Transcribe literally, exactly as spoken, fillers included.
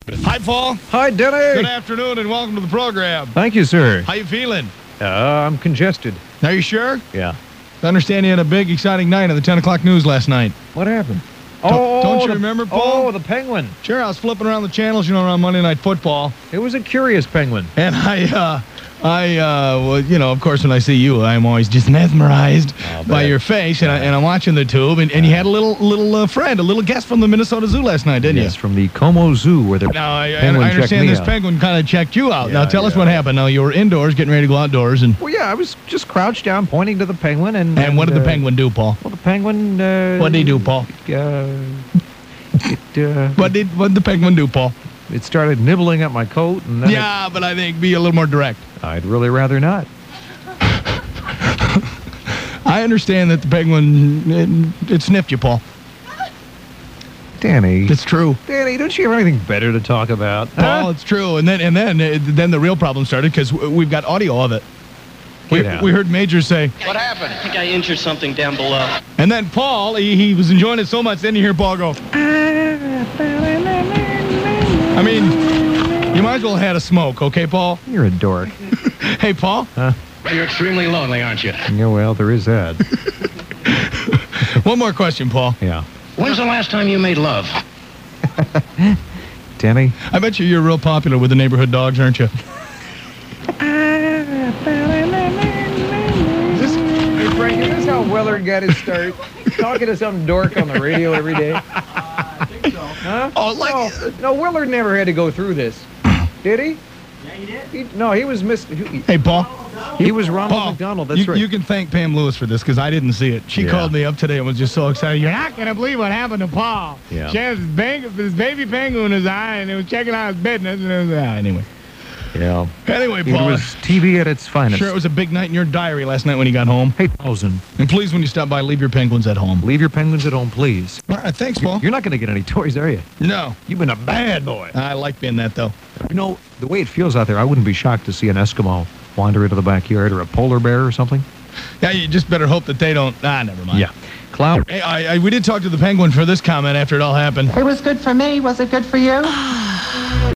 Hi, Paul. Hi, Denny. Good afternoon and welcome to the program. Thank you, sir. How you feeling? Uh, I'm congested. Are you sure? Yeah. I understand you had a big, exciting night on the ten o'clock news last night. What happened? Don't- Oh, don't you the- remember, Paul? Oh, the penguin. Sure, I was flipping around the channels, you know, around Monday Night Football. It was a curious penguin. And I, uh, I, uh, well, you know, of course, when I see you, I'm always just mesmerized I'll by bet. your face. And, I, and I'm watching the tube, and, and you had a little little uh, friend, a little guest from the Minnesota Zoo last night, didn't Yes, from the Como Zoo, where the you? Now, I, I penguin checked understand me this out. penguin kind of checked you out. now, Yeah, tell us yeah. what happened. Now, you were indoors, getting ready to go outdoors, and, Well, yeah, I was just crouched down, pointing to the penguin, and... and what did the uh, penguin do, Paul? Well, the penguin... Uh, What did he do, Paul? Uh, it, uh, What did what did the penguin do, Paul? it started nibbling at my coat, and then Yeah, but I think be a little more direct. it, I'd really rather not. I understand that the penguin, it, it sniffed you, Paul. Danny. It's true. Danny, don't you have anything better to talk about? Paul, Huh? it's true. And then and then uh, then the real problem started because we've got audio of it. We, Get out. we heard Major say, What happened? I think I injured something down below. and then Paul, he, he was enjoying it so much, then you hear Paul go. I mean, you might as well have had a smoke, okay, Paul? You're a dork. Hey, Paul. You're extremely lonely, aren't you? Yeah, well, there is that. One more question, Paul. Yeah. When's the last time you made love? Danny? I bet you you're real popular with the neighborhood dogs, aren't you? Is this, hey, Frank, is this how Willard got his start? Talking to some dork on the radio every day? I think so. Huh? Oh, like- No, no, Willard never had to go through this. Did he? Yeah, you did? he no, he was Miss He, Hey, Paul. he was Ronald Paul, McDonald, that's you, right. you can thank Pam Lewis for this because I didn't see it. She Yeah. called me up today and was just so excited. You're not going to believe what happened to Paul. Yeah. She has this, bang, this baby penguin in his eye and it was checking out his business. And it was, ah, anyway. yeah. Anyway, It Paul. was T V at its finest. Sure, it was a big night in your diary last night when you got home. Hey, thousand. And please, when you stop by, leave your penguins at home. Leave your penguins at home, please. All right, thanks, Paul. You're not going to get any toys, are you? No, You've been a bad boy. I like being that, though. You know, the way it feels out there, I wouldn't be shocked to see an Eskimo wander into the backyard or a polar bear or something. Yeah, you just better hope that they don't. Ah, never mind. Yeah. Cloud. Hey, I, I, we did talk to the penguin for this comment after it all happened. It was good for me. Was it good for you?